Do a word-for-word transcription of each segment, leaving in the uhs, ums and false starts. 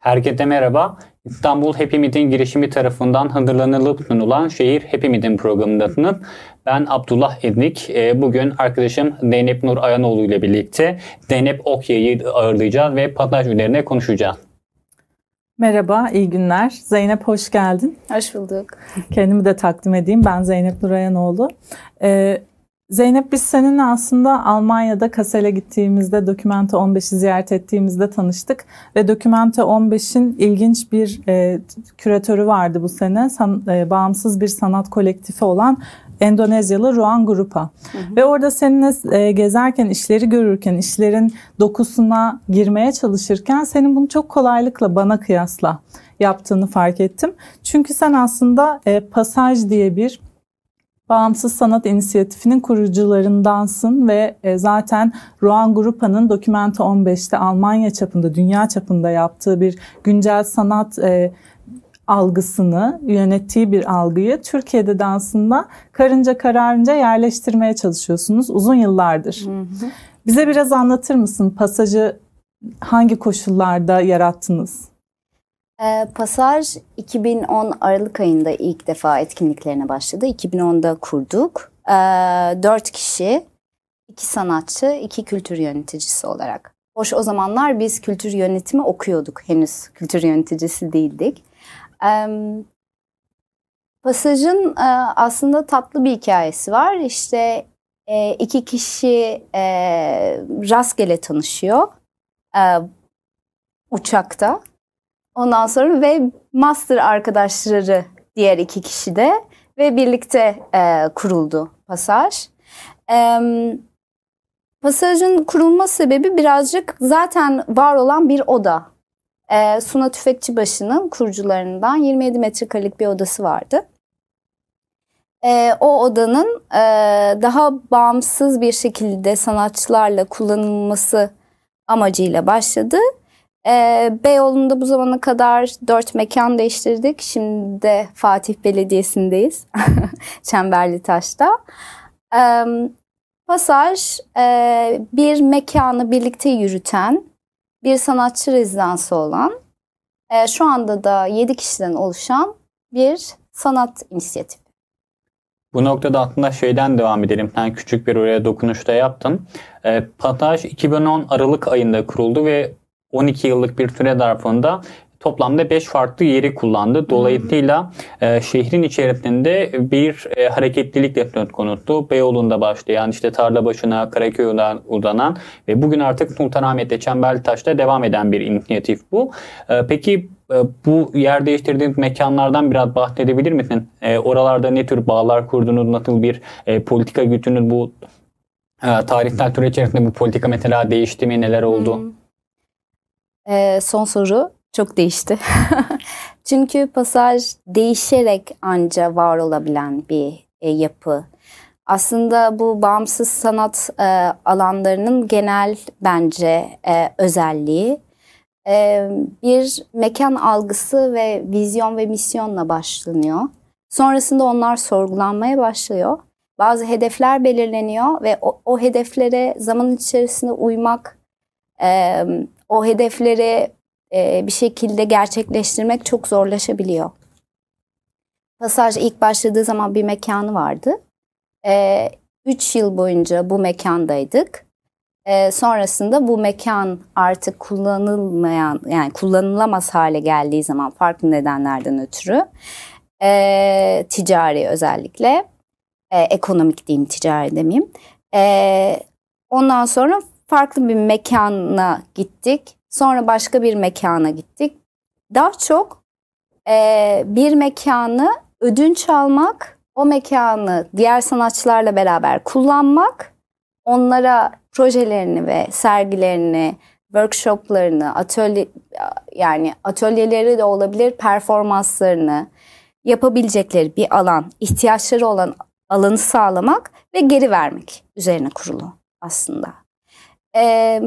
Herkese merhaba. İstanbul Happy Meet'in girişimi tarafından hazırlanılıp sunulan Şehir Happy Meet'in programındasınız. Ben Abdullah Ednik. Bugün arkadaşım Zeynep Nur Ayanoğlu ile birlikte Zeynep Okya'yı ağırlayacağız ve pasaj üzerine konuşacağız. Merhaba, iyi günler. Zeynep hoş geldin. Hoş bulduk. Kendimi de takdim edeyim. Ben Zeynep Nur Ayanoğlu. Ee, Zeynep, biz seninle aslında Almanya'da Kassel'e gittiğimizde, Dokümento on beşi ziyaret ettiğimizde tanıştık. Ve Dokümento on beşin ilginç bir e, küratörü vardı bu sene. San, e, bağımsız bir sanat kolektifi olan Endonezyalı Ruang Grupa. Hı hı. Ve orada seninle e, gezerken, işleri görürken, işlerin dokusuna girmeye çalışırken senin bunu çok kolaylıkla bana kıyasla yaptığını fark ettim. Çünkü sen aslında e, Pasaj diye bir bağımsız sanat inisiyatifinin kurucularındansın ve e, zaten Ruang Grupa'nın Dokümento on beşte Almanya çapında, dünya çapında yaptığı bir güncel sanat e, algısını, yönettiği bir algıyı Türkiye'de de aslında karınca kararınca yerleştirmeye çalışıyorsunuz uzun yıllardır. Hı hı. Bize biraz anlatır mısın? Pasajı hangi koşullarda yarattınız? E, Pasaj iki bin on Aralık ayında ilk defa etkinliklerine başladı. iki bin onda kurduk. E, dört kişi, iki sanatçı, iki kültür yöneticisi olarak. Hoş, o zamanlar biz kültür yönetimi okuyorduk. Henüz kültür yöneticisi değildik. E, Pasaj'ın e, aslında tatlı bir hikayesi var. İşte e, iki kişi e, rastgele tanışıyor e, uçakta. Ondan sonra ve master arkadaşları diğer iki kişi de ve birlikte e, kuruldu Pasaj. E, Pasaj'ın kurulma sebebi birazcık zaten var olan bir oda. E, Suna Tüfekçibaşı'nın kurucularından yirmi yedi metrekarelik bir odası vardı. E, o odanın e, daha bağımsız bir şekilde sanatçılarla kullanılması amacıyla başladı. Ee, Beyoğlu'nda bu zamana kadar dört mekan değiştirdik. Şimdi de Fatih Belediyesi'ndeyiz. Çemberlitaş'ta. Ee, Pasaj e, bir mekanı birlikte yürüten bir sanatçı rezidansı olan, e, şu anda da yedi kişiden oluşan bir sanat inisiyatifi. Bu noktada aslında şeyden devam edelim. Sen küçük bir oraya dokunuşta yaptın. E, Pasaj iki bin on Aralık ayında kuruldu ve on iki yıllık bir süre zarfında toplamda beş farklı yeri kullandı. Dolayısıyla e, şehrin içerisinde bir e, hareketlilik de söz konusu. Beyoğlu'nda başlayan, işte Tarlabaşı'na, Karaköy'den uzanan ve bugün artık Sultanahmet'te, Çemberlitaş'ta devam eden bir inisiyatif bu. E, peki e, bu yer değiştirdiğiniz mekanlardan biraz bahsedebilir misin? E, oralarda ne tür bağlar kurdunuz, nasıl bir e, politika güttünüz? Bu e, tarihsel süre içerisinde bu politika mesela değişti mi, neler oldu? Hmm. Ee, son soru çok değişti. Çünkü Pasaj değişerek anca var olabilen bir e, yapı. Aslında bu bağımsız sanat e, alanlarının genel bence e, özelliği e, bir mekan algısı ve vizyon ve misyonla başlanıyor. Sonrasında onlar sorgulanmaya başlıyor. Bazı hedefler belirleniyor ve o, o hedeflere zaman içerisinde uymak, e, o hedefleri e, bir şekilde gerçekleştirmek çok zorlaşabiliyor. Pasaj ilk başladığı zaman bir mekanı vardı. E, üç yıl boyunca bu mekandaydık. E, sonrasında bu mekan artık kullanılmayan, yani kullanılamaz hale geldiği zaman farklı nedenlerden ötürü, e, ticari özellikle, e, ekonomik diyeyim, ticari demeyeyim. E, ondan sonra farklı bir mekana gittik. Sonra başka bir mekana gittik. Daha çok e, bir mekanı ödünç almak, o mekanı diğer sanatçılarla beraber kullanmak, onlara projelerini ve sergilerini, workshoplarını, atölye yani atölyeleri de olabilir, performanslarını yapabilecekleri bir alan, ihtiyaçları olan alanı sağlamak ve geri vermek üzerine kurulu aslında. Ee,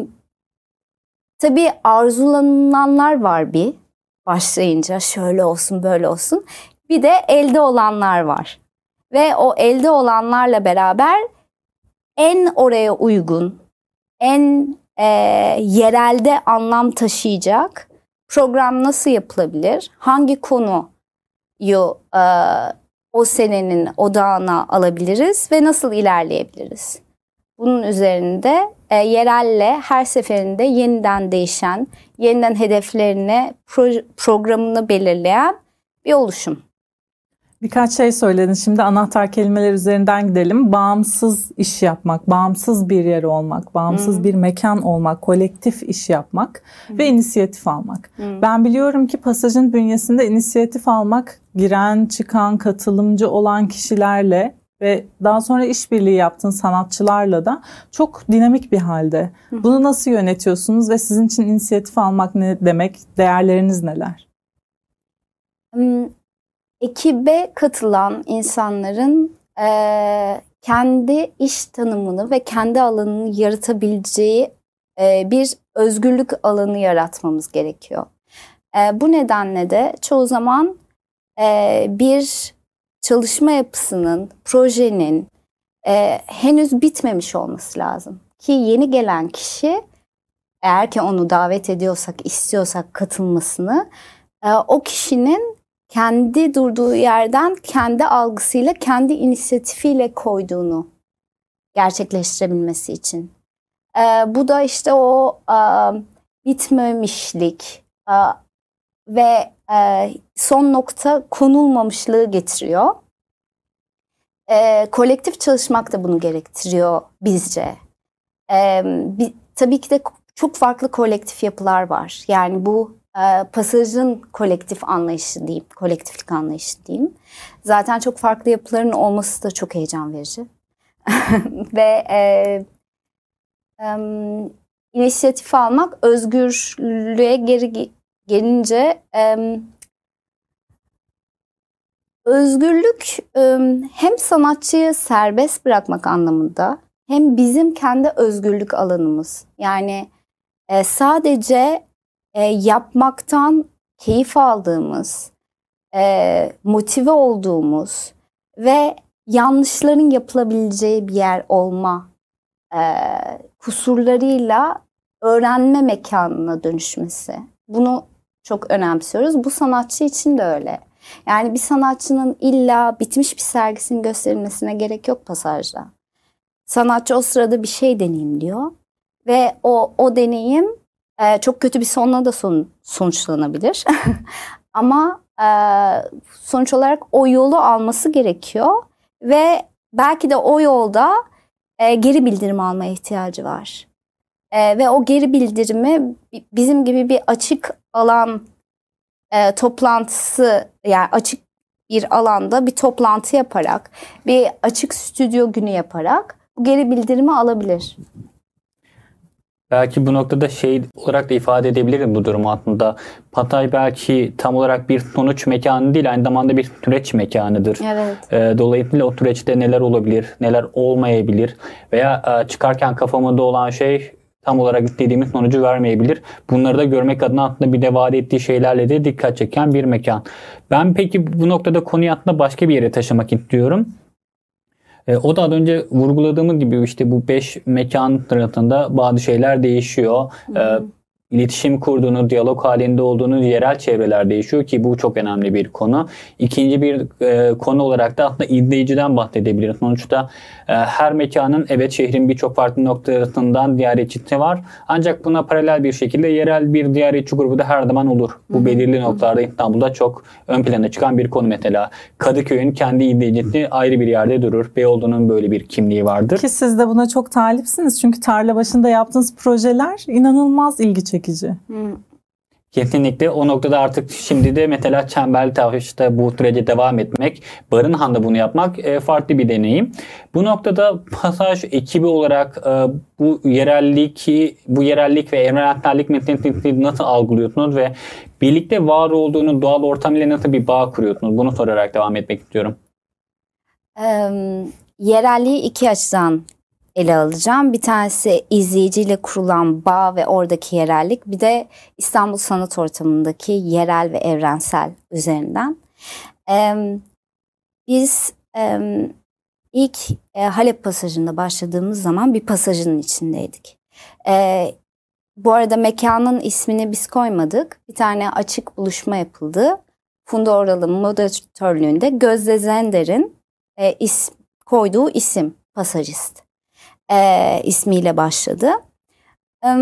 tabii arzulananlar var bir başlayınca, şöyle olsun böyle olsun. Bir de elde olanlar var. Ve o elde olanlarla beraber en oraya uygun, en e, yerelde anlam taşıyacak program nasıl yapılabilir? Hangi konuyu e, o senenin odağına alabiliriz ve nasıl ilerleyebiliriz? Bunun üzerinde e, yerelle her seferinde yeniden değişen, yeniden hedeflerini, pro- programını belirleyen bir oluşum. Birkaç şey söyledin. Şimdi anahtar kelimeler üzerinden gidelim. Bağımsız iş yapmak, bağımsız bir yer olmak, bağımsız Hı-hı. bir mekan olmak, kolektif iş yapmak Hı-hı. ve inisiyatif almak. Hı-hı. Ben biliyorum ki Pasaj'ın bünyesinde inisiyatif almak, giren, çıkan, katılımcı olan kişilerle ve daha sonra işbirliği yaptığın sanatçılarla da çok dinamik bir halde. Hı-hı. Bunu nasıl yönetiyorsunuz ve sizin için inisiyatif almak ne demek? Değerleriniz neler? Hmm. Ekibe katılan insanların e, kendi iş tanımını ve kendi alanını yaratabileceği e, bir özgürlük alanı yaratmamız gerekiyor. E, bu nedenle de çoğu zaman e, bir çalışma yapısının, projenin e, henüz bitmemiş olması lazım. Ki yeni gelen kişi, eğer ki onu davet ediyorsak, istiyorsak katılmasını, e, o kişinin kendi durduğu yerden kendi algısıyla, kendi inisiyatifiyle koyduğunu gerçekleştirebilmesi için. Ee, bu da işte o e, bitmemişlik e, ve e, son nokta konulmamışlığı getiriyor. E, kolektif çalışmak da bunu gerektiriyor bizce. E, bir, tabii ki de çok farklı kolektif yapılar var. Yani bu Pasaj'ın kolektif anlayışı diyeyim, kolektiflik anlayışı diyeyim. Zaten çok farklı yapıların olması da çok heyecan verici. Ve e, e, inisiyatif almak, özgürlüğe geri gelince e, özgürlük e, hem sanatçıyı serbest bırakmak anlamında hem bizim kendi özgürlük alanımız. Yani e, sadece E, yapmaktan keyif aldığımız, e, motive olduğumuz ve yanlışların yapılabileceği bir yer olma e, kusurlarıyla öğrenme mekanına dönüşmesi. Bunu çok önemsiyoruz. Bu sanatçı için de öyle. Yani bir sanatçının illa bitmiş bir sergisinin gösterilmesine gerek yok Pasaj'da. Sanatçı o sırada bir şey deneyimliyor ve o o deneyim Ee, çok kötü bir sonla da son, sonuçlanabilir. Ama e, sonuç olarak o yolu alması gerekiyor. Ve belki de o yolda e, geri bildirim almaya ihtiyacı var. E, ve o geri bildirimi bizim gibi bir açık alan e, toplantısı, yani açık bir alanda bir toplantı yaparak, bir açık stüdyo günü yaparak bu geri bildirimi alabilir. Belki bu noktada şey olarak da ifade edebilirim bu durumu aslında. Patay belki tam olarak bir sonuç mekanı değil, aynı zamanda bir süreç mekanıdır. Evet. E, dolayısıyla o süreçte neler olabilir, neler olmayabilir veya e, çıkarken kafamda olan şey tam olarak istediğimiz sonucu vermeyebilir. Bunları da görmek adına aslında bir de vaat ettiği şeylerle de dikkat çeken bir mekan. Ben peki bu noktada konuyu aslında başka bir yere taşımak istiyorum. E, o da az önce vurguladığımız gibi işte bu beş mekan sırasında bazı şeyler değişiyor. Hı hı. E, iletişim kurduğunuz, diyalog halinde olduğunuz yerel çevreler değişiyor ki bu çok önemli bir konu. İkinci bir e, konu olarak da aslında izleyiciden bahsedebiliriz. Sonuçta e, her mekanın evet şehrin birçok farklı noktasından ziyaretçisi var. Ancak buna paralel bir şekilde yerel bir ziyaretçi grubu da her zaman olur. Bu Hı-hı. belirli noktalarda İstanbul'da çok ön plana çıkan bir konu mesela. Kadıköy'ün kendi izleyicisi ayrı bir yerde durur. Beyoğlu'nun böyle bir kimliği vardır. Ki siz de buna çok talipsiniz. Çünkü tarla başında yaptığınız projeler inanılmaz ilgi çekici. Hmm. Kesinlikle o noktada artık şimdi de mesela Çemberli Taş'ta bu sürece devam etmek, Barınhan'da bunu yapmak e, farklı bir deneyim. Bu noktada Pasaj ekibi olarak e, bu yerellik, bu yerellik ve evrensellik meselesini nasıl algılıyorsunuz ve birlikte var olduğunuz doğal ortam ile nasıl bir bağ kuruyorsunuz? Bunu sorarak devam etmek istiyorum. Ee, yerelliği iki açıdan ele alacağım. Bir tanesi izleyiciyle kurulan bağ ve oradaki yerellik. Bir de İstanbul sanat ortamındaki yerel ve evrensel üzerinden. Ee, biz e, ilk e, Halep Pasajı'nda başladığımız zaman bir pasajın içindeydik. Ee, bu arada mekanın ismini biz koymadık. Bir tane açık buluşma yapıldı. Funda Oral'ın moderatörlüğünde Gözde Zender'in e, is, koyduğu isim Pasajist e, ismiyle başladı. E,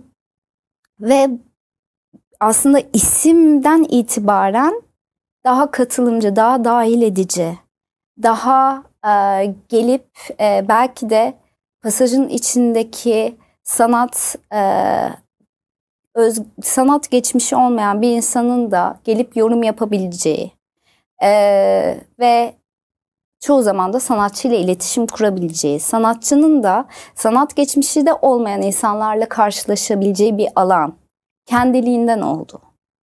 ve aslında isimden itibaren daha katılımcı, daha dahil edici, daha e, gelip e, belki de pasajın içindeki sanat e, öz, sanat geçmişi olmayan bir insanın da gelip yorum yapabileceği e, ve çoğu zaman da sanatçıyla iletişim kurabileceği, sanatçının da sanat geçmişi de olmayan insanlarla karşılaşabileceği bir alan kendiliğinden oldu.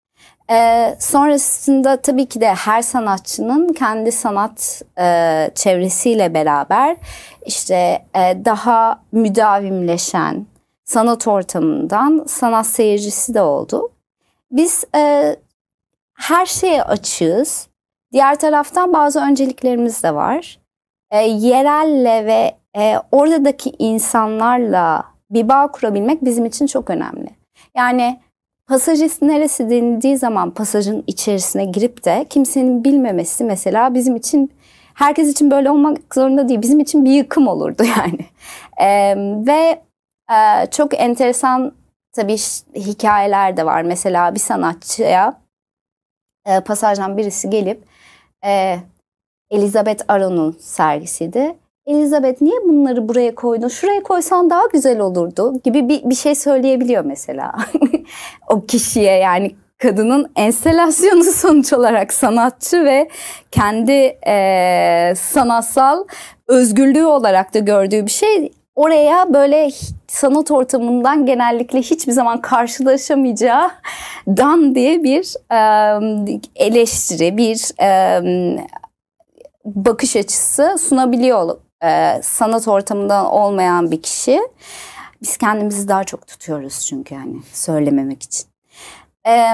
Ee, sonrasında tabii ki de her sanatçının kendi sanat e, çevresiyle beraber işte e, daha müdavimleşen sanat ortamından sanat seyircisi de oldu. Biz e, her şeye açığız. Diğer taraftan bazı önceliklerimiz de var. E, yerelle ve e, oradaki insanlarla bir bağ kurabilmek bizim için çok önemli. Yani pasajist neresi denildiği zaman pasajın içerisine girip de kimsenin bilmemesi mesela bizim için, herkes için böyle olmak zorunda değil. Bizim için bir yıkım olurdu yani. E, ve e, çok enteresan tabii hikayeler de var. Mesela bir sanatçıya e, pasajdan birisi gelip e, Elizabeth Aron'un sergisiydi. Elizabeth niye bunları buraya koydun? Şuraya koysan daha güzel olurdu gibi bir, bir şey söyleyebiliyor mesela. O kişiye, yani kadının enstalasyonu sonuç olarak sanatçı ve kendi e, sanatsal özgürlüğü olarak da gördüğü bir şey. Oraya böyle sanat ortamından genellikle hiçbir zaman karşılaşamayacağı dan diye bir e, eleştiri, bir e, bakış açısı sunabiliyor e, sanat ortamından olmayan bir kişi. Biz kendimizi daha çok tutuyoruz çünkü yani söylememek için. E,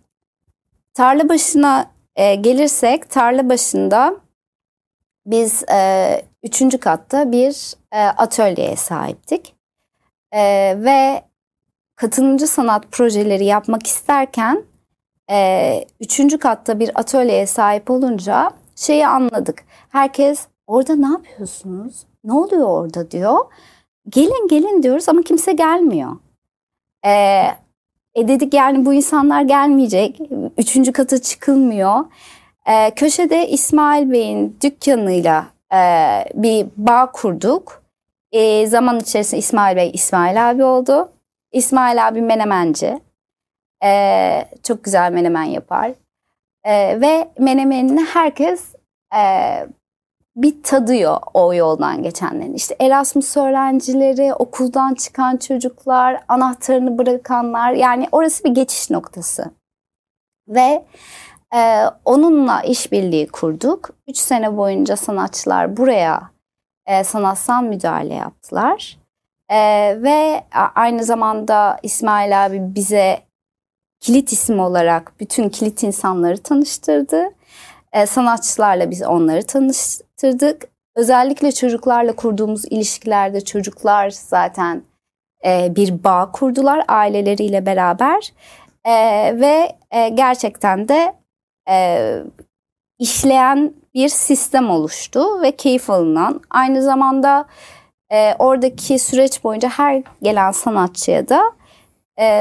tarla başına e, gelirsek, tarla başında biz e, üçüncü katta bir e, atölyeye sahiptik. E, ve katılımcı sanat projeleri yapmak isterken e, üçüncü katta bir atölyeye sahip olunca şeyi anladık. Herkes orada ne yapıyorsunuz? Ne oluyor orada diyor. Gelin gelin diyoruz ama kimse gelmiyor. E, e dedik yani bu insanlar gelmeyecek. Üçüncü kata çıkılmıyor. E, köşede İsmail Bey'in dükkanıyla e, bir bağ kurduk. E, zaman içerisinde İsmail Bey İsmail abi oldu. İsmail abi menemenci. E, çok güzel menemen yapar. E, ve menemenini herkes e, bir tadıyor o yoldan geçenlerin. İşte Erasmus öğrencileri, okuldan çıkan çocuklar, anahtarını bırakanlar, yani orası bir geçiş noktası. Ve e, onunla işbirliği kurduk. Üç sene boyunca sanatçılar buraya e, sanatsal müdahale yaptılar. E, ve aynı zamanda İsmail abi bize kilit isim olarak bütün kilit insanları tanıştırdı. Ee, sanatçılarla biz onları tanıştırdık. Özellikle çocuklarla kurduğumuz ilişkilerde çocuklar zaten e, bir bağ kurdular aileleriyle beraber. E, ve e, gerçekten de e, işleyen bir sistem oluştu ve keyif alınan. Aynı zamanda e, oradaki süreç boyunca her gelen sanatçıya da e,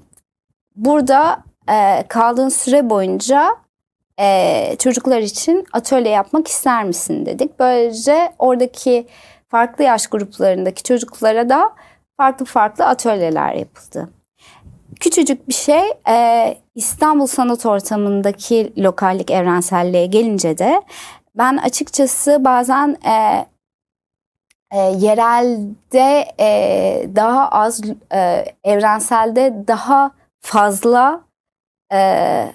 burada e, kaldığın süre boyunca e, çocuklar için atölye yapmak ister misin dedik. Böylece oradaki farklı yaş gruplarındaki çocuklara da farklı farklı atölyeler yapıldı. Küçücük bir şey, e, İstanbul sanat ortamındaki lokallik, evrenselliğe gelince de ben açıkçası bazen e, e, yerelde e, daha az, e, evrenselde daha fazla e,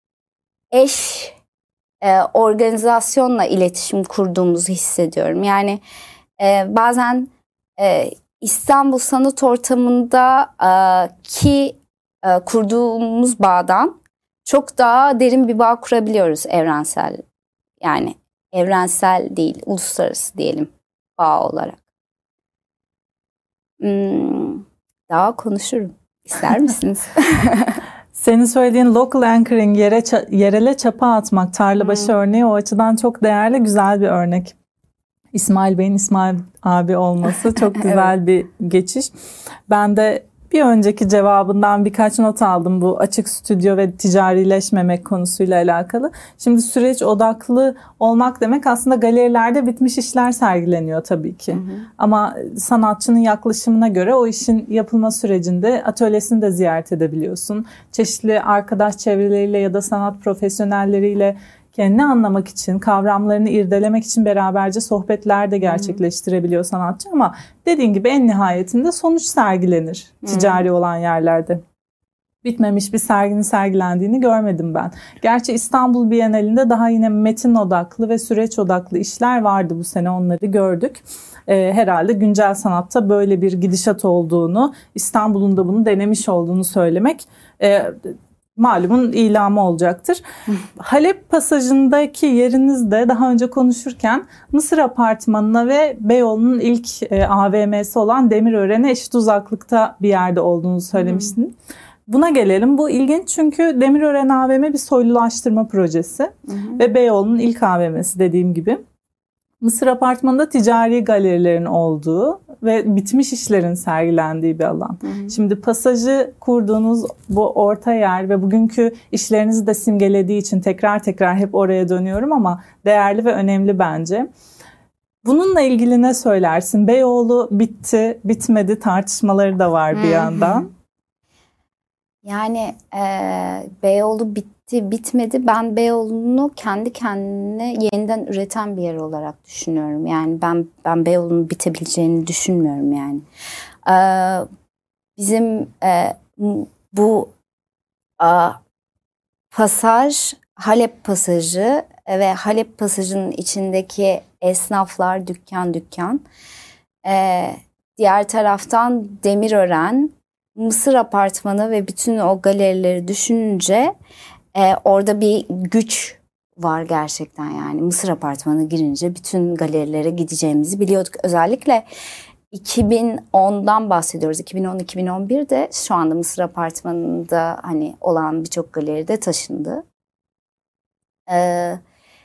eş e, organizasyonla iletişim kurduğumuzu hissediyorum. Yani e, bazen e, İstanbul sanat ortamında e, ki e, kurduğumuz bağdan çok daha derin bir bağ kurabiliyoruz evrensel. Yani evrensel değil, uluslararası diyelim bağ olarak. Hmm, daha konuşurum. İster misiniz? Senin söylediğin local anchoring, yere yerele çapa atmak, tarlabaşı hmm. örneği o açıdan çok değerli, güzel bir örnek. İsmail Bey'in İsmail abi olması çok güzel evet. bir geçiş. Ben de bir önceki cevabından birkaç not aldım bu açık stüdyo ve ticarileşmemek konusuyla alakalı. Şimdi süreç odaklı olmak demek aslında galerilerde bitmiş işler sergileniyor tabii ki. Hı hı. Ama sanatçının yaklaşımına göre o işin yapılma sürecinde atölyesini de ziyaret edebiliyorsun. Çeşitli arkadaş çevreleriyle ya da sanat profesyonelleriyle kendini anlamak için, kavramlarını irdelemek için beraberce sohbetler de gerçekleştirebiliyor sanatçı. Ama dediğin gibi en nihayetinde sonuç sergilenir ticari olan yerlerde. Bitmemiş bir serginin sergilendiğini görmedim ben. Gerçi İstanbul Bienalinde daha yine metin odaklı ve süreç odaklı işler vardı bu sene, onları gördük. Ee, herhalde güncel sanatta böyle bir gidişat olduğunu, İstanbul'un da bunu denemiş olduğunu söylemek e, malumun ilamı olacaktır. Halep Pasajı'ndaki yerinizde daha önce konuşurken Mısır Apartmanı'na ve Beyoğlu'nun ilk e, A V M'si olan Demirören'e eşit uzaklıkta bir yerde olduğunu söylemiştin. Hmm. Buna gelelim. Bu ilginç çünkü Demirören A V M bir soylulaştırma projesi hmm. ve Beyoğlu'nun ilk A V M'si dediğim gibi. Mısır Apartmanı'nda ticari galerilerin olduğu ve bitmiş işlerin sergilendiği bir alan. Hı hı. Şimdi Pasajı kurduğunuz bu orta yer ve bugünkü işlerinizi de simgelediği için tekrar tekrar hep oraya dönüyorum ama değerli ve önemli bence. Bununla ilgili ne söylersin? Beyoğlu bitti, bitmedi tartışmaları da var bir yandan. Yani e, Beyoğlu bitti, bitmedi. Ben Beyoğlu'nu kendi kendine yeniden üreten bir yer olarak düşünüyorum. Yani ben ben Beyoğlu'nun bitebileceğini düşünmüyorum yani. E, bizim e, bu e, pasaj, Halep Pasajı ve Halep Pasajı'nın içindeki esnaflar dükkan dükkan. E, diğer taraftan Demirören, Mısır Apartmanı ve bütün o galerileri düşününce e, orada bir güç var gerçekten yani. Mısır Apartmanı girince bütün galerilere gideceğimizi biliyorduk. Özellikle iki bin ondan bahsediyoruz. iki bin on iki bin on birde şu anda Mısır Apartmanı'nda hani olan birçok galeride taşındı. Ee,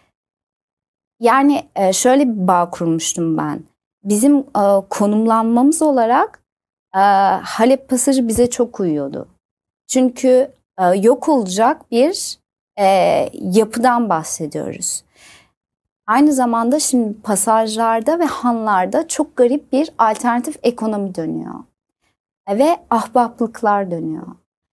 yani e, şöyle bir bağ kurmuştum ben. Bizim e, konumlanmamız olarak e, Halep Pasajı bize çok uyuyordu. Çünkü e, yok olacak bir e, yapıdan bahsediyoruz. Aynı zamanda şimdi pasajlarda ve hanlarda çok garip bir alternatif ekonomi dönüyor. E, ve ahbaplıklar dönüyor.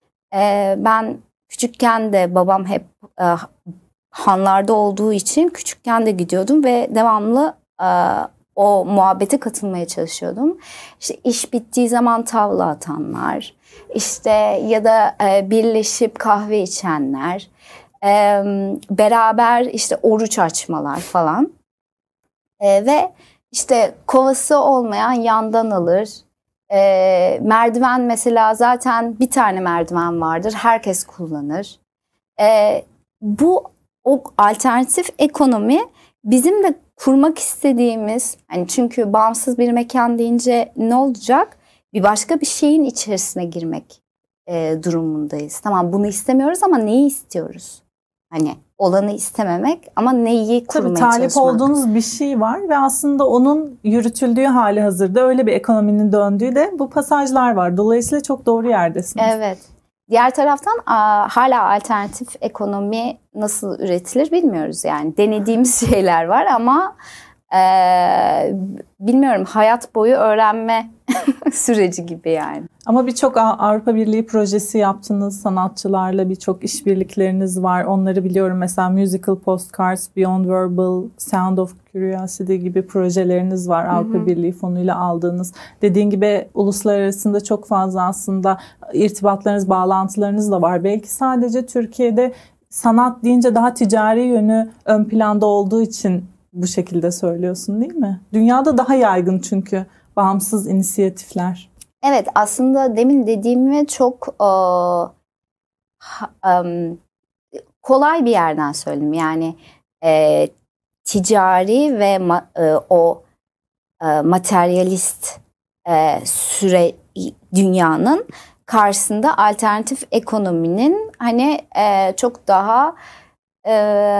E, ben küçükken de babam hep e, hanlarda olduğu için küçükken de gidiyordum ve devamlı e, o muhabbete katılmaya çalışıyordum. İşte iş bittiği zaman tavla atanlar, işte ya da e, birleşip kahve içenler, e, beraber işte oruç açmalar falan. E, ve işte kovası olmayan yandan alır. E, merdiven mesela zaten bir tane merdiven vardır, herkes kullanır. E, bu o alternatif ekonomi bizim de kurmak istediğimiz, hani çünkü bağımsız bir mekan deyince ne olacak? Bir başka bir şeyin içerisine girmek e, durumundayız. Tamam, bunu istemiyoruz ama neyi istiyoruz? Hani olanı istememek ama neyi kurmaya Tabii, talip çalışmak. olduğunuz bir şey var ve aslında onun yürütüldüğü hali hazırda öyle bir ekonominin döndüğü de bu pasajlar var. Dolayısıyla çok doğru yerdesiniz. Evet. Diğer taraftan a, hala alternatif ekonomi nasıl üretilir bilmiyoruz yani. Denediğimiz şeyler var ama e, bilmiyorum, hayat boyu öğrenme süreci gibi yani. Ama birçok Avrupa Birliği projesi yaptınız, sanatçılarla birçok işbirlikleriniz var. Onları biliyorum, mesela Musical Postcards, Beyond Verbal, Sound of Curiosity gibi projeleriniz var. Hı hı. Avrupa Birliği fonuyla aldığınız. Dediğin gibi uluslararasında çok fazla aslında irtibatlarınız, bağlantılarınız da var. Belki sadece Türkiye'de sanat deyince daha ticari yönü ön planda olduğu için bu şekilde söylüyorsun, değil mi? Dünyada daha yaygın çünkü bağımsız inisiyatifler. Evet, aslında demin dediğimi çok e, um, kolay bir yerden söyledim. Yani e, ticari ve ma, e, o e, materyalist e, süre dünyanın karşısında alternatif ekonominin hani e, çok daha e,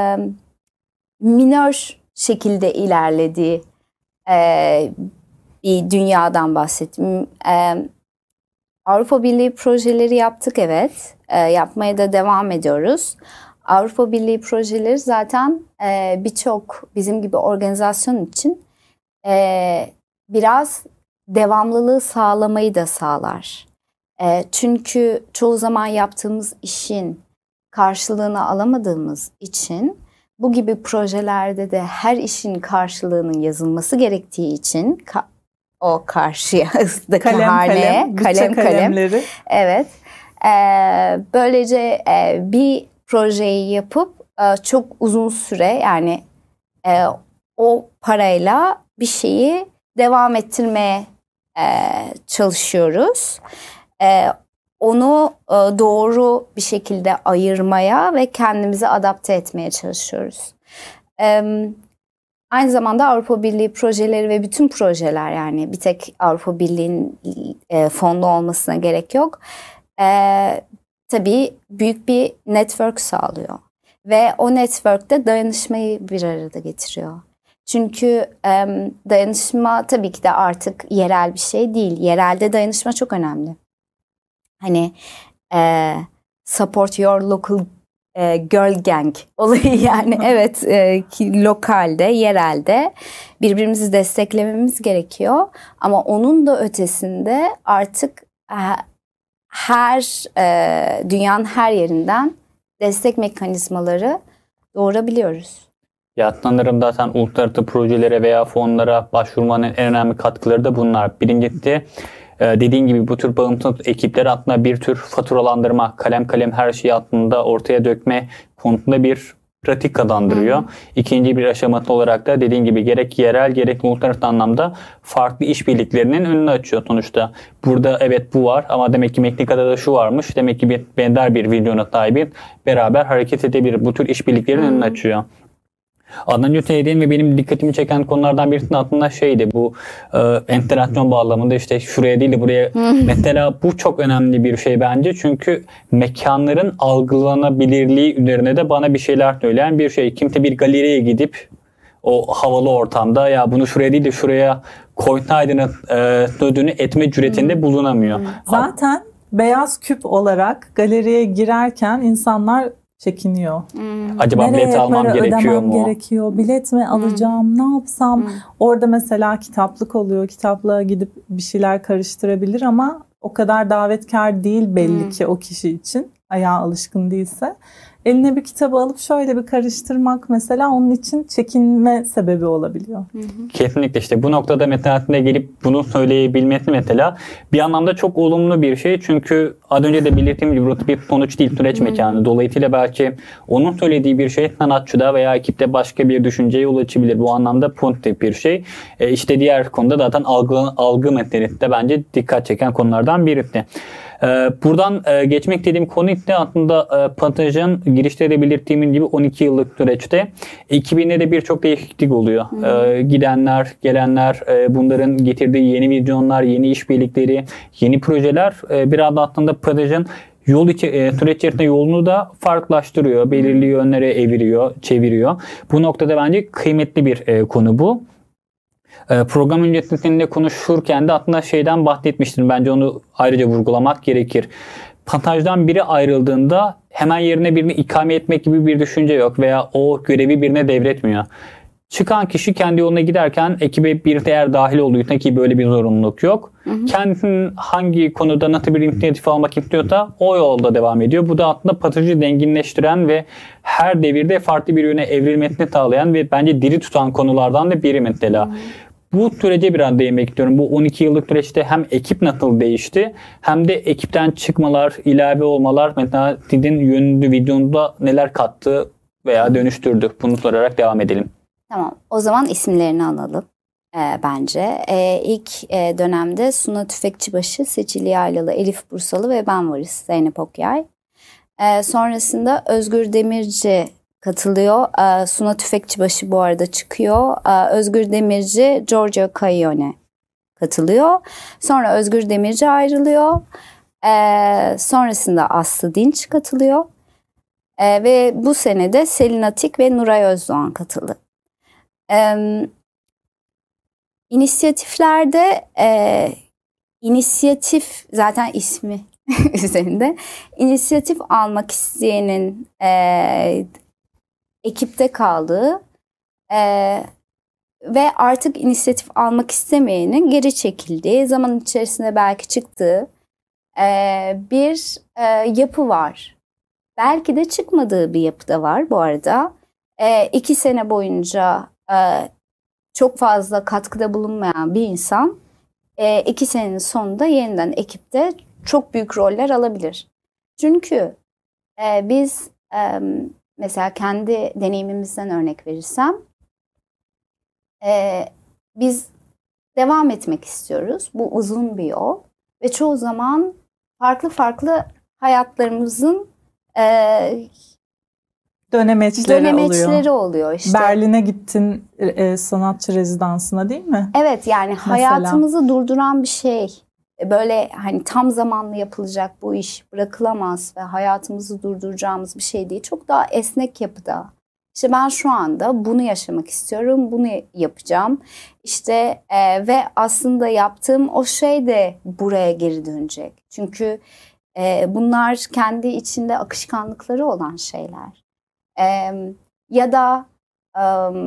minör şekilde ilerlediği e, bir dünyadan bahsettim. E, Avrupa Birliği projeleri yaptık, evet. E, yapmaya da devam ediyoruz. Avrupa Birliği projeleri zaten e, birçok bizim gibi organizasyon için e, biraz devamlılığı sağlamayı da sağlar. E, çünkü çoğu zaman yaptığımız işin karşılığını alamadığımız için bu gibi projelerde de her işin karşılığının yazılması gerektiği için ka- o karşıdaki Kalem haneye kalem, bütçe kalem kalem kalemleri. evet. E, böylece e, bir projeyi yapıp e, çok uzun süre yani e, o parayla bir şeyi devam ettirmeye e, çalışıyoruz. E, onu e, doğru bir şekilde ayırmaya ve kendimizi adapte etmeye çalışıyoruz. E, aynı zamanda Avrupa Birliği projeleri ve bütün projeler, yani bir tek Avrupa Birliği'nin e, fonlu olmasına gerek yok. E, tabii büyük bir network sağlıyor. Ve o network'te dayanışmayı bir arada getiriyor. Çünkü e, dayanışma tabii ki de artık yerel bir şey değil. Yerelde dayanışma çok önemli. Hani e, support your local e, girl gang olayı yani. Evet, e, ki, lokalde, yerelde birbirimizi desteklememiz gerekiyor. Ama onun da ötesinde artık e, her e, dünyanın her yerinden destek mekanizmaları doğurabiliyoruz. Ya sanırım zaten uluslararası projelere veya fonlara başvurmanın en önemli katkıları da bunlar. Birincisi dediğin gibi bu tür bağımsız ekipler aslında bir tür faturalandırma, kalem kalem her şeyi aslında ortaya dökme konusunda bir pratik kazandırıyor. Hı hı. İkinci bir aşaması olarak da dediğin gibi gerek yerel gerek uluslararası anlamda farklı işbirliklerinin önünü açıyor sonuçta. Burada evet bu var ama demek ki Meknika'da da şu varmış. Demek ki bir benzer bir vizyona sahibi, beraber hareket edebilir. Bu tür işbirliklerin önünü açıyor. Adnan Yücel'in ve benim dikkatimi çeken konulardan birisi aslında şeydi, bu e, entegrasyon bağlamında işte şuraya değil de buraya. Mesela bu çok önemli bir şey bence, çünkü mekanların algılanabilirliği üzerine de bana bir şeyler söyleyen bir şey. Kimse bir galeriye gidip o havalı ortamda ya bunu şuraya değil de şuraya koysaydınız e, sözünü etme cüretinde bulunamıyor. Zaten beyaz küp olarak galeriye girerken insanlar çekiniyor. Hmm. Acaba nereye bilet almam para gerekiyor ödemem mu? gerekiyor? Bilet mi alacağım? Hmm. Ne yapsam? Hmm. Orada mesela kitaplık oluyor. Kitaplığa gidip bir şeyler karıştırabilir ama o kadar davetkar değil belli hmm. ki o kişi için. Ayağa alışkın değilse. Eline bir kitabı alıp şöyle bir karıştırmak mesela onun için çekinme sebebi olabiliyor. Hı hı. Kesinlikle işte bu noktada metinatine gelip bunu söyleyebilmesi mesela bir anlamda çok olumlu bir şey. Çünkü az önce de belirttiğim gibi burası bir sonuç değil, süreç hı. mekanı. Dolayısıyla belki onun söylediği bir şey sanatçıda veya ekipte başka bir düşünceye ulaşabilir. Bu anlamda pozitif bir şey. E işte diğer konuda zaten algı, algı meselesi de bence dikkat çeken konulardan birisi. Buradan geçmek dediğim konu ise aslında Pataj'ın girişte de belirttiğim gibi on iki yıllık süreçte ekibinde de birçok değişiklik oluyor. Hmm. Gidenler, gelenler, bunların getirdiği yeni vizyonlar, yeni işbirlikleri, yeni projeler biraz da aslında Pataj'ın yol içi, süreç içerisinde yolunu da farklılaştırıyor. Belirli yönlere eviriyor, çeviriyor. Bu noktada bence kıymetli bir konu bu. Program öncesinde seninle konuşurken de aslında şeyden bahsetmiştim. Bence onu ayrıca vurgulamak gerekir. Patajdan biri ayrıldığında hemen yerine birini ikame etmek gibi bir düşünce yok veya o görevi birine devretmiyor. Çıkan kişi kendi yoluna giderken ekibe bir değer dahil olduysa, ki böyle bir zorunluluk yok. Hı hı. Kendisinin hangi konuda nasıl bir inisiyatif almak istiyorsa o yolda devam ediyor. Bu da aslında Pataj'ı zenginleştiren ve her devirde farklı bir yöne evrilmesini sağlayan ve bence diri tutan konulardan da biri mesela. Hı hı. Bu sürece biraz değinmek istiyorum. Bu on iki yıllık süreçte hem ekip nasıl değişti hem de ekipten çıkmalar, ilave olmalar, mesela sizin yönünü videonuzda neler kattı veya dönüştürdü? Bunu sorarak devam edelim. Tamam. O zaman isimlerini alalım e, bence. E, ilk e, dönemde Suna Tüfekçibaşı, Seçil Yaylalı, Elif Bursalı ve ben varız. Zeynep Okyay. E, sonrasında Özgür Demirci katılıyor. E, Suna Tüfekçibaşı bu arada çıkıyor. E, Özgür Demirci, Giorgio Caglione katılıyor. Sonra Özgür Demirci ayrılıyor. Ee, sonrasında Aslı Dinç katılıyor. Ee, ve bu sene de Selin Atik ve Nuray Özdoğan katıldı. Ee, inisiyatiflerde e, inisiyatif zaten ismi üzerinde inisiyatif almak isteyenin e, ekipte kaldığı e, ve artık inisiyatif almak istemeyenin geri çekildiği, zaman içerisinde belki çıktığı e, bir e, yapı var. Belki de çıkmadığı bir yapı da var bu arada. E, iki sene boyunca e, çok fazla katkıda bulunmayan bir insan e, iki senenin sonunda yeniden ekipte çok büyük roller alabilir. Çünkü e, biz e, mesela kendi deneyimimizden örnek verirsem e, biz devam etmek istiyoruz. Bu uzun bir yol ve çoğu zaman farklı farklı hayatlarımızın e, Dönemeçleri, dönemeçleri oluyor. oluyor işte. Berlin'e gittin e, sanatçı rezidansına değil mi? Evet, yani Mesela. hayatımızı durduran bir şey. Böyle hani tam zamanlı yapılacak bu iş bırakılamaz ve hayatımızı durduracağımız bir şey değil. Çok daha esnek yapıda. İşte ben şu anda bunu yaşamak istiyorum, bunu yapacağım. İşte e, ve aslında yaptığım o şey de buraya geri dönecek. Çünkü e, bunlar kendi içinde akışkanlıkları olan şeyler. E, ya da e,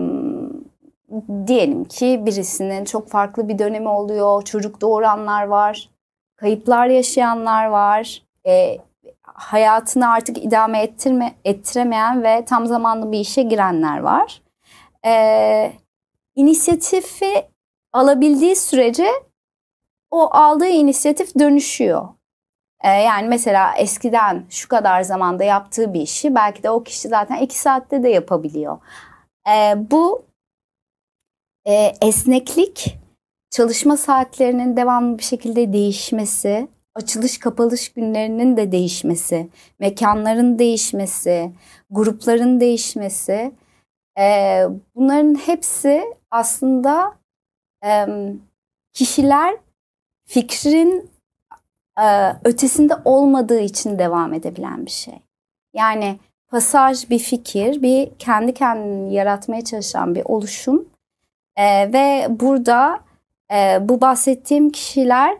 diyelim ki birisinin çok farklı bir dönemi oluyor, çocuk doğuranlar var, kayıplar yaşayanlar var, e, hayatını artık idame ettirme, ettiremeyen ve tam zamanlı bir işe girenler var. E, inisiyatifi alabildiği sürece o aldığı inisiyatif dönüşüyor. E, yani mesela eskiden şu kadar zamanda yaptığı bir işi belki de o kişi zaten iki saatte de yapabiliyor. E, bu e, esneklik, çalışma saatlerinin devamlı bir şekilde değişmesi, açılış kapalış günlerinin de değişmesi, mekanların değişmesi, grupların değişmesi, e, bunların hepsi aslında e, kişiler fikrin e, ötesinde olmadığı için devam edebilen bir şey. Yani pasaj bir fikir, bir kendi kendini yaratmaya çalışan bir oluşum e, ve burada e, bu bahsettiğim kişiler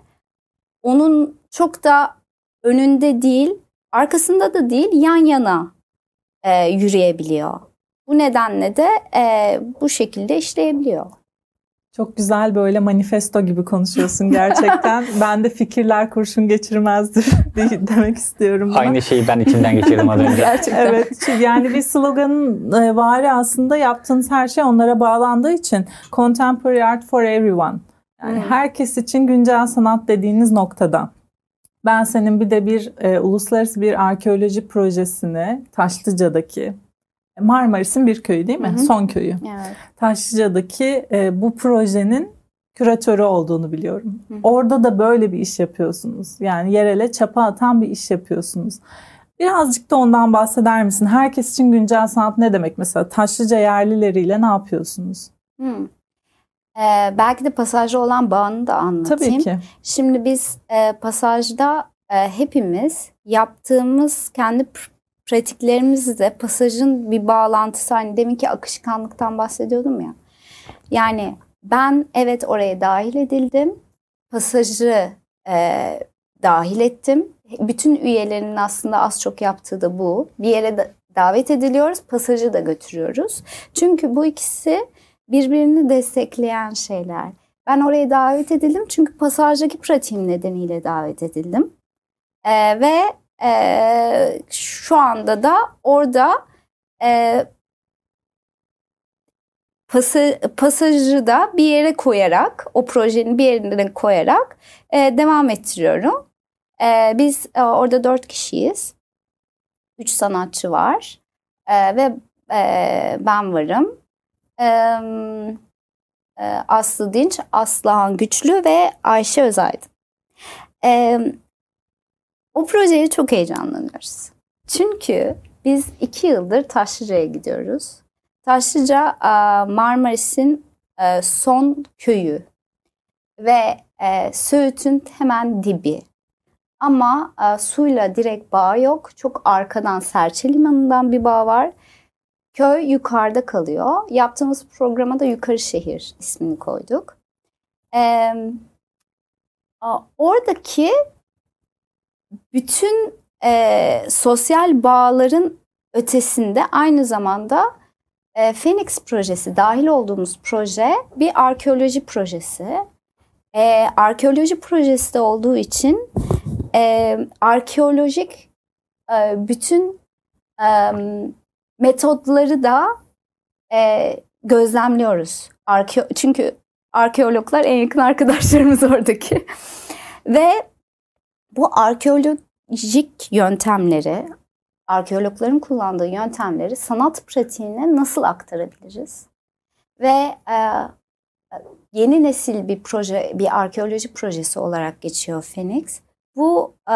onun çok da önünde değil, arkasında da değil, yan yana e, yürüyebiliyor. Bu nedenle de e, bu şekilde işleyebiliyor. Çok güzel, böyle manifesto gibi konuşuyorsun gerçekten. Ben de fikirler kurşun geçirmezdir demek istiyorum buna. Aynı şeyi ben içimden geçirdim az önce. Gerçekten. Evet, yani bir sloganın e, vari aslında yaptığınız her şey onlara bağlandığı için Contemporary Art for Everyone. Yani hmm. herkes için güncel sanat dediğiniz noktada. Ben senin bir de bir e, uluslararası bir arkeoloji projesini Taşlıca'daki, Marmaris'in bir köyü değil mi? Hı hı. Son köyü. Evet. Taşlıca'daki e, bu projenin küratörü olduğunu biliyorum. Hı hı. Orada da böyle bir iş yapıyorsunuz. Yani yerele çapa atan bir iş yapıyorsunuz. Birazcık da ondan bahseder misin? Herkes için güncel sanat ne demek? Mesela Taşlıca yerlileriyle ne yapıyorsunuz? Hı. Ee, belki de pasajda olan bağını da anlatayım. Tabii ki. Şimdi biz e, pasajda e, hepimiz yaptığımız kendi pr- pratiklerimizle pasajın bir bağlantısı. Hani deminki akışkanlıktan bahsediyordum ya. Yani ben evet oraya dahil edildim. Pasajı e, dahil ettim. Bütün üyelerinin aslında az çok yaptığı da bu. Bir yere da davet ediliyoruz, pasajı da götürüyoruz. Çünkü bu ikisi birbirini destekleyen şeyler. Ben oraya davet edildim çünkü pasajdaki pratiğim nedeniyle davet edildim. Ee, ve e, şu anda da orada e, pası, pasajı da bir yere koyarak, o projenin bir yerine koyarak e, devam ettiriyorum. E, biz e, orada dört kişiyiz. Üç sanatçı var e, ve e, ben varım. Ee, Aslı Dinç, Aslıhan Güçlü ve Ayşe Özaydın. Ee, o projeye çok heyecanlanıyoruz. Çünkü biz iki yıldır Taşlıca'ya gidiyoruz. Taşlıca Marmaris'in son köyü ve Söğüt'ün hemen dibi. Ama e, suyla direkt bağ yok. Çok arkadan Serçe Limanı'ndan bir bağ var. Köy yukarıda kalıyor. Yaptığımız programa da Yukarı Şehir ismini koyduk. E, oradaki bütün e, sosyal bağların ötesinde aynı zamanda e, Phoenix projesi, dahil olduğumuz proje bir arkeoloji projesi. E, arkeoloji projesi de olduğu için e, arkeolojik e, bütün e, metotları da e, gözlemliyoruz. Arke çünkü arkeologlar en yakın arkadaşlarımız oradaki. Ve bu arkeolojik yöntemleri, arkeologların kullandığı yöntemleri sanat pratiğine nasıl aktarabiliriz? Ve e, yeni nesil bir proje, bir arkeoloji projesi olarak geçiyor Phoenix. Bu e,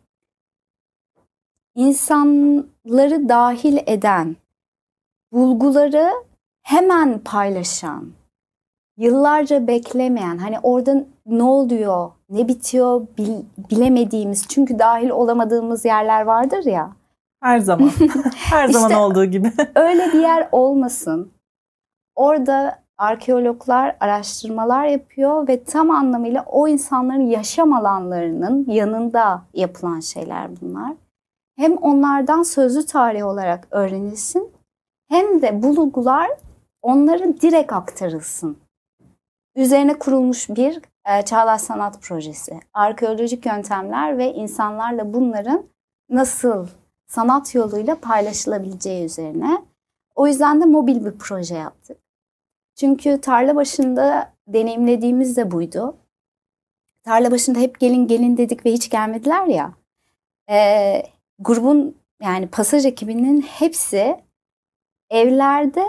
insanları dahil eden, bulguları hemen paylaşan, yıllarca beklemeyen, hani orada ne oluyor, ne bitiyor bil, bilemediğimiz, çünkü dahil olamadığımız yerler vardır ya. Her zaman, her İşte zaman olduğu gibi. Öyle bir yer olmasın. Orada arkeologlar araştırmalar yapıyor ve tam anlamıyla o insanların yaşam alanlarının yanında yapılan şeyler bunlar. Hem onlardan sözlü tarih olarak öğrenilsin, hem de bulgular onların direkt aktarılsın. Üzerine kurulmuş bir e, çağdaş sanat projesi. Arkeolojik yöntemler ve insanlarla bunların nasıl sanat yoluyla paylaşılabileceği üzerine. O yüzden de mobil bir proje yaptık. Çünkü tarla başında deneyimlediğimiz de buydu. Tarla başında hep gelin gelin dedik ve hiç gelmediler ya. E, grubun, yani Pasaj ekibinin hepsi evlerde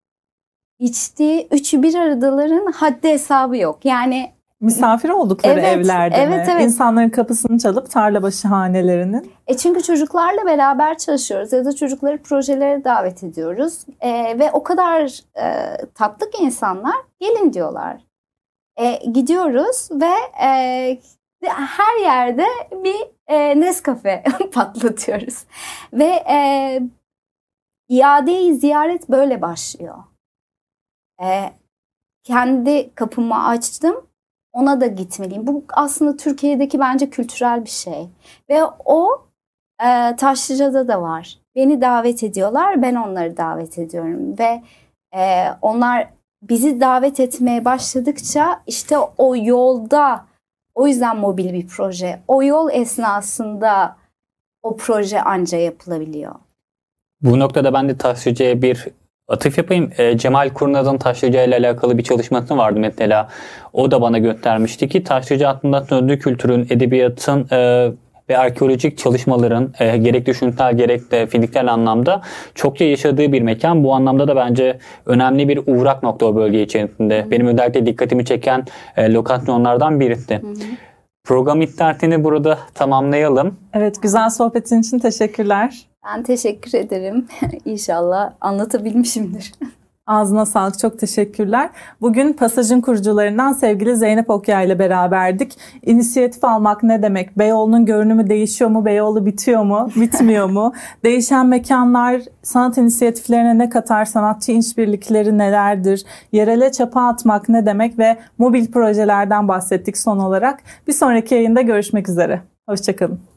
içtiği üçü bir aradaların haddi hesabı yok. Yani misafir oldukları evet, evlerde evet, mi? Evet. İnsanların kapısını çalıp tarlabaşı hanelerinin. E çünkü çocuklarla beraber çalışıyoruz ya da çocukları projelere davet ediyoruz. E, ve o kadar e, tatlı ki insanlar, gelin diyorlar. E, gidiyoruz ve e, her yerde bir e, Nescafe patlatıyoruz. Ve e, iadeyi ziyaret böyle başlıyor. E, kendi kapımı açtım, ona da gitmeliyim. Bu aslında Türkiye'deki bence kültürel bir şey. Ve o e, Taşlıca'da da var. Beni davet ediyorlar, ben onları davet ediyorum. Ve e, onlar bizi davet etmeye başladıkça işte o yolda, o yüzden mobil bir proje, o yol esnasında o proje anca yapılabiliyor. Bu noktada ben de Taşlıca'ya bir atıf yapayım. E, Cemal Kurnaz'ın Taşlıca ile alakalı bir çalışması vardı mesela. O da bana göstermişti ki Taşlıca aslında sözlü kültürün, edebiyatın e, ve arkeolojik çalışmaların e, gerek düşünsel gerek de fiziksel anlamda çokça yaşadığı bir mekan. Bu anlamda da bence önemli bir uğrak nokta o bölge içerisinde. Hı. Benim özellikle dikkatimi çeken e, lokasyonlardan birisi. Hı hı. Program istertini burada tamamlayalım. Evet, güzel sohbetin için teşekkürler. Ben teşekkür ederim. İnşallah anlatabilmişimdir. Ağzına sağlık, çok teşekkürler. Bugün Pasaj'ın kurucularından sevgili Zeynep Okyay ile beraberdik. İnisiyatif almak ne demek? Beyoğlu'nun görünümü değişiyor mu? Beyoğlu bitiyor mu? Bitmiyor mu? Değişen mekanlar sanat inisiyatiflerine ne katar? Sanatçı işbirlikleri nelerdir? Yerele çapa atmak ne demek? Ve mobil projelerden bahsettik son olarak. Bir sonraki yayında görüşmek üzere. Hoşçakalın.